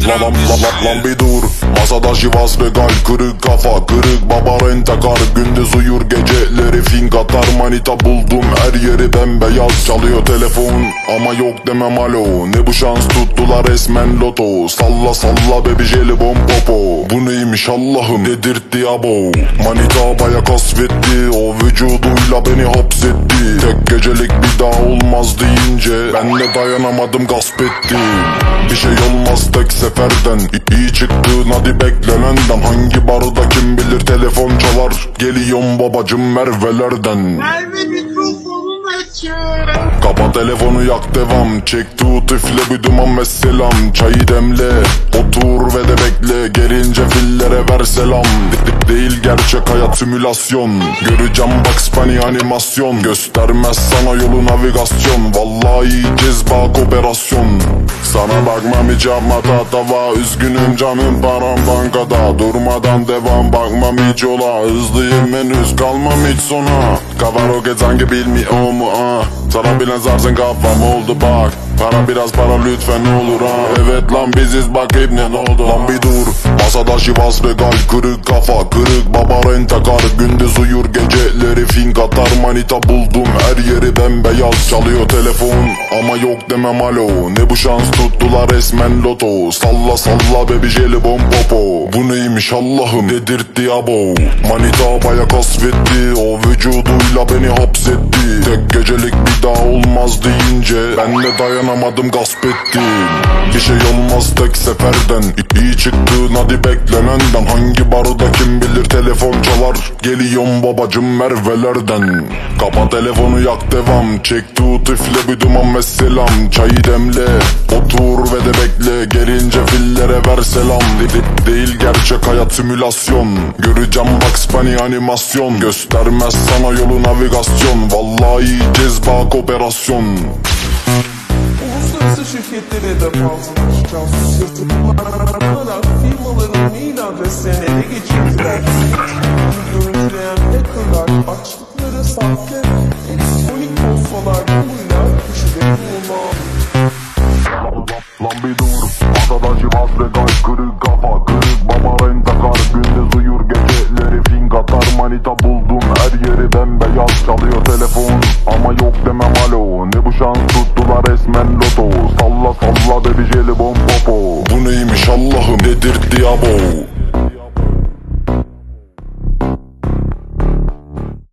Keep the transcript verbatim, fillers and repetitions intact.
Lan lan lan lan bir dur. Masada şivas regal, kırık kafa, kırık baba rentakar. Gündüz uyur, geceleri fink atar. Manita buldum, her yeri bembeyaz. Çalıyor telefon ama yok demem alo. Ne bu şans, tuttular resmen loto. Salla salla baby jelibon popo. Bu neymiş Allah'ım, dedirtti abo. Manita baya kasvetti, o vücuduyla beni hapsetti. Tek gecelik bir daha olmaz deyince ben de dayanamadım, gasp ettim. Bir şey olmaz tek seferden, iyi çıktın hadi beklenenden. Hangi barda kim bilir telefon çalar. Geliyorum babacım Merve'lerden. Merve mikrofonunu açıyor. Kapa telefonu, yak devam. Çek tut üfle bir duman messelam. Çayı demle, otur ve de bekle. Gelince fillere ver selam. De değil gerçek hayat simülasyon. Göreceğim Bugs Bunny animasyon. Göstermez sana yolu navigasyon. Vallahi yiyeceğiz bak operasyon. Sana bakmam hiç yapma tatava. Üzgünüm canım param bankada. Durmadan devam bakmam hiç yola. Hızlıyım henüz kalmam hiç sona. Kafa roket sanki bilmiyor mu ah. Sana bilen zarsın kafam oldu bak. Para biraz para lütfen olur ha. Evet lan biziz bak hep ne oldu. Lan bir dur. Masada şivas regal, kırık kafa, kırık baba rentakar. Gündüz uyur, geceleri fink atar. Manita buldum, her yeri bembeyaz. Çalıyor telefon ama yok demem alo. Ne bu şans, tuttular resmen loto. Salla salla baby jelibon popo. Bu neymiş Allah'ım, dedirtti abo. Manita baya kasvetti, o vücuduyla beni hapsetti. Tek gecelik bir daha olmaz deyince ben de dayanamadım, gasp ettim. Bir şey olmaz tek seferden, iyi çıktın hadi beklenenden. Hangi barda kim bilir telefon çalar. Geliyorum babacım Merve'lerden. Kapa telefonu, yak devam. Çek tut üfle bir duman messelam. Çayı demle, otur ve de bekle. Gelince fillere ver selam. De de değil gerçek hayat simülasyon. Göreceğim Bugs Bunny animasyon. Göstermez sana yolu navigasyon. Vallahi yiyeceğiz bak operasyon. Uluslararası şirketlere de fazlalaşacağız. Yatırımlar firmaların mail adreslerini ele geçirdiler. Görüntüleyen hackerlar açtıkları sahte elektronik postalar yoluyla kişileri bulmak. Lan bir dur. Masada şivas regal, kırık kafa, kırık baba rentakar. Gündüz uyur, geceleri fink atar. Manita buldum, her yeri bembeyaz. Çalıyor telefon ama yok demem alo. Ne bu şans, tuttular resmen loto. Salla salla baby jelibon popo. Bu neymiş Allah'ım, dedirtti abo.